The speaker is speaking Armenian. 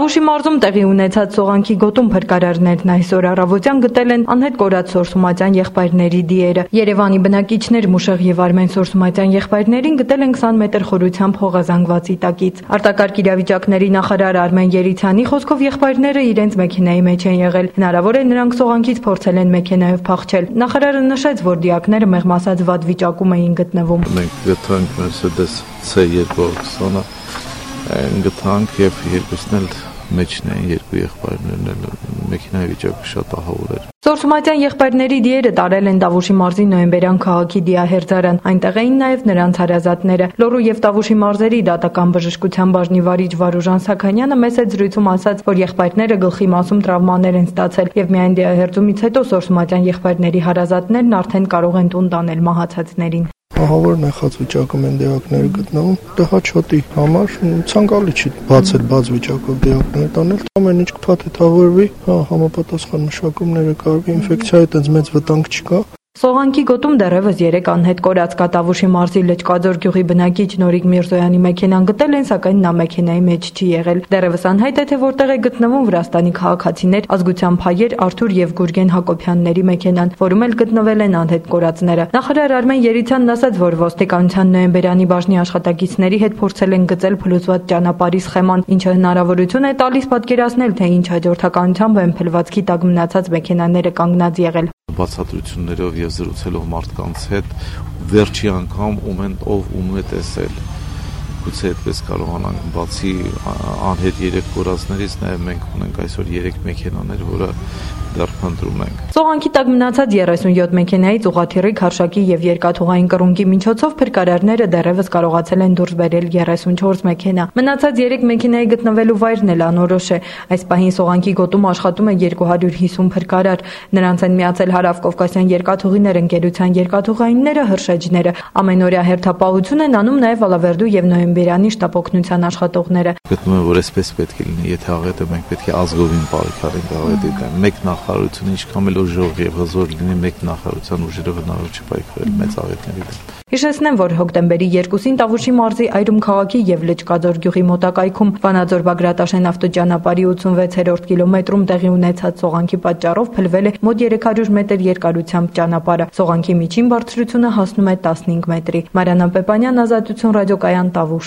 Տավուշի մարզում տեղի ունեցած սողանքի գոտում փրկարարներն այսօր առավոտյան գտել են անհետ կորած Սորսումատյան եղբայրների դիերը։ Երևանի բնակիչներ Մուշեղ եւ Արմեն Սորսումատյան եղբայրներին գտել են 20 մետր խորությամբ հողազանգվածի տակից։ Արտակարգ իրավիճակների նախարար Արմեն Երիցյանի խոսքով եղբայրները իրենց մեքենայի մեջ են եղել։ Հնարավոր է նրանք սողանքից փորձել են մեքենայով փախչել։ Նախարարը նշեց, որ դիակները մեղմ ասած վատ վիճակում էին գտնվում։ Մենք գտանք Mercedes C220 գտանք եւ երկուսն էլ մեջն էին, երկու եղբայրներն էլ մեքենայի վիճակը շատ ահավոր էր։ Սորսումատյան եղբայրների դիերը տարել են Տավուշի մարզի Նոյեմբերյան քաղաքի դիահերձարան։ Այնտեղ էին նաև նրանց հարազատները։ Լոռու եւ Տավուշի մարզերի դատական բժշկության բաժնի վարիչ Վարուժան Սաքանյանը մեծ զրույցում ասաց, որ եղբայրները գլխի մասում տրավմաներ են ստացել եւ միայն դիահերձումից հետո Սորսումատյան եղբայրների հարազատներն արդեն կարող են տուն տանել մահացածներին։ Ահավոր նեղած վիճակում են դիակները գտնվում, դա հաճախի համար ցանկալի չի բացել բաց վիճակով դիակներ տանել, ամեն ինչ կփաթեթավորվի, համապատասխան մշակումները կարվի, ինֆեկցիայի այդպես մեծ վտանգ չկա։ Սողանքի գոտում դեռևս 3 անհետ կորած Տավուշի մարզի Լճկաձոր գյուղի բնակիչ Նորիկ Միրզոյանի մեքենան գտել են, սակայն նա մեքենայի մեջ չի եղել։ Դեռևս անհայտ է, թե որտեղ է գտնվում Վրաստանի քաղաքացիներ ազգությամբ հայեր Արթուր եւ Գուրգեն Հակոբյանների մեքենան, որում էլ գտնվել են անհետ կորածները։ Նախարար Արմեն Երիցյանն ասաց, որ ոստիկանության Նոյեմբերյանի բաժնի աշխատակիցների հետ փորձել են գծել փլուզված ճանապարհի սխեման, ինչը հնարավորություն է տալիս պատկերացնել, թե ինչ հաջորդականությամբ են փլվածքի տակ մնացած մեքենաները կանգնած եղել։ Բացատրություններով եւ զրուցելով մարդկանց հետ վերջի անգամ ում է տեսել գուցե այդպես կարողանանք բացի անհետ 3 կորածներից նաև մենք ունենք այսօր 3 մեքենաներ, որը դեռ փնտրում ենք։ Սողանքի տակ մնացած 37 մեքենայից ուղղաթիռի, քարշակի եւ երկաթուղային կռունկի միջոցով փրկարարները դեռևս կարողացել են դուրս բերել 34 մեքենա։ Մնացած 3 մեքենայի գտնվելու վայրն էլ անորոշ է։ Այս պահին սողանքի գոտում աշխատում է 250 փրկարար։ Նրանց են միացել Հարավկովկասյան երկաթուղիներ ընկերության երկաթուղայինները, հրշեջները։ Ամենօրյա հերթապահություն են անում նաև Ալավերդու եւ Նոյեմբերյանի շտապօգնության աշխատողները։ Գտնում եմ, որ այսպես պետք է լինի, եթե աղետը մենք պետք է ազգովին պայքարենք աղետի դեմ։ Մեկ նախարարությունը ինչքան էլ ուժեղ եւ հզոր լինի, մեկ նախարարության ուժերով հնարավոր չի պայքարել մեծ աղետների դեմ։ Հիշեցնեմ, որ հոկտեմբերի 2-ին Տավուշի մարզի Այրում քաղաքի եւ Լճկաձոր գյուղի մոտակայքում Վանաձոր-Բագրատաշեն ավտոճանապարհի 86-րդ կիլոմետրում տեղի ունեցած սողանքի պատճառով փլվել է մոտ 300 մետր երկարությամբ ճանապարհը։ Սողանքի միջին բարձրությունը հասնում է 15 մետրի։ Մարիանա Պեպանյան, Ազատություն ռադիոկայան, Տավուշ։